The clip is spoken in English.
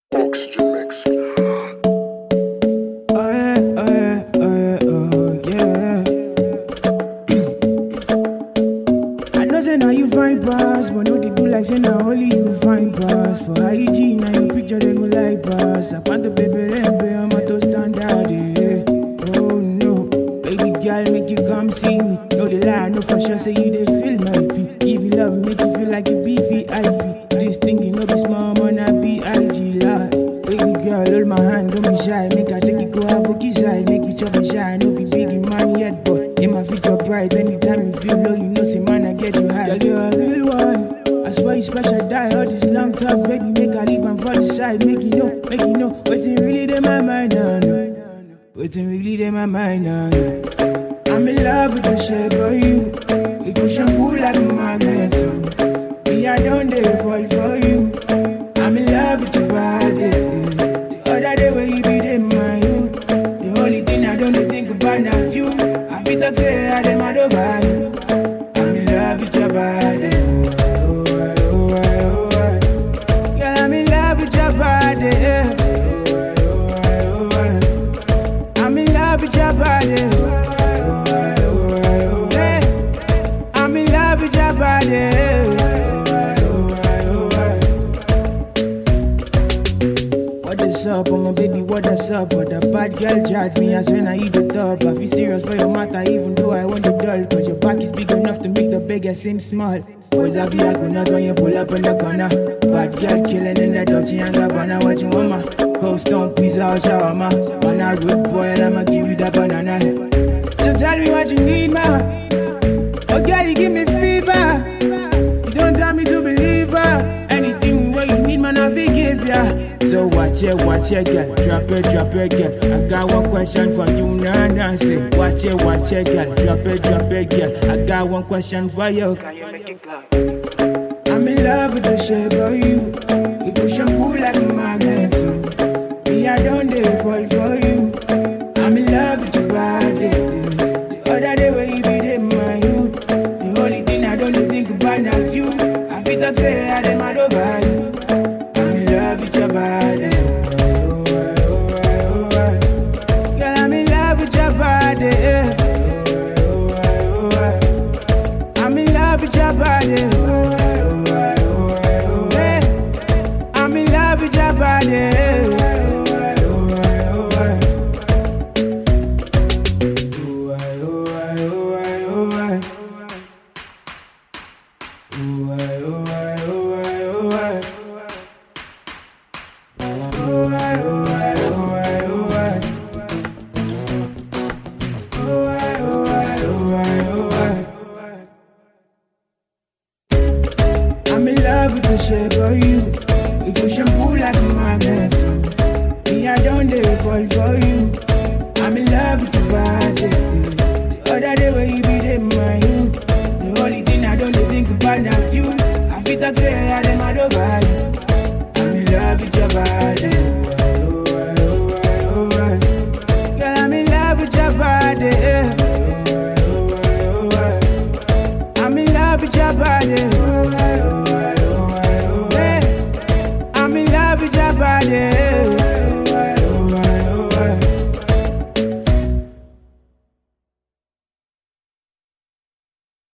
Oxygen mix. Yeah. I know say now you find pass, but no they do like say now only you find pass. For IG now you picture they go like pass. I want to play for I'm a to standard. Yeah. Oh no, baby girl make you come see me. No the lie, no for sure say you they feel my pee. Give you love, make you feel like you be VIP. This thing you know be small man I be IG live. Baby girl, hold my hand, don't be shy. Make I take it go a bookie side. Make me chop a shy. No be big in money yet, but in my future bright. Anytime you feel low, you know, say man, I get you high. Girl, you're a real one. I swear you special die. All this long talk, baby, make I leave and fall aside. Make you know. Waiting really in my mind, no. Waiting really in my mind, no. I'm in love with the shape of you. You go shampoo like a magnet, too. Me, I don't dare fall for you. I'm in love with your body. The other day when you be in my youth, the only thing I don't think about now you. I feel like say I dem over you. I'm in love with your body. Girl, I'm in love with your body. I'm in love with your body. I'm in love with your body. What's up, oh my baby, what's up? But the bad girl judge me as when I eat the top. I feel serious for your matter, even though I want the doll. Cause your back is big enough to make the beggar seem small. Boys have you not when you pull up in the corner. Bad girl killing in the Dolce and Gabbana. What you want, ma? Cold stone, pizza or shawarma. Man, a rude boy and I'ma give you that banana. So tell me what you need, ma. Oh girl, you give me fever. You don't tell me to believe her. Anything what you need, man, I forgive ya. So watch it, girl. Drop it, girl. I got one question for you, nah, say. Watch it, girl. Drop it, girl. I got one question for you. Can you make it clap? I'm in love with the shape of you. You go shampoo like a magnet, too. Me, I don't dare fall for you. I'm in love with your body. The other day when you be in my youth, the only thing I don't think about now you. I feel like say I dem over you. I'm in love with your body. Girl, I'm in love with your body. I'm in love with your body. I'm in love with your body. I'm in love with the shape of you. You go shampoo like a magnet. Me, I don't dare fall for you. I'm in love with your body. The other day when you be in my youth, the only thing I don't think about now you. I feel like say I dem over you. I'm in love with your body. Girl, I'm in love with your body. I'm in love with your body.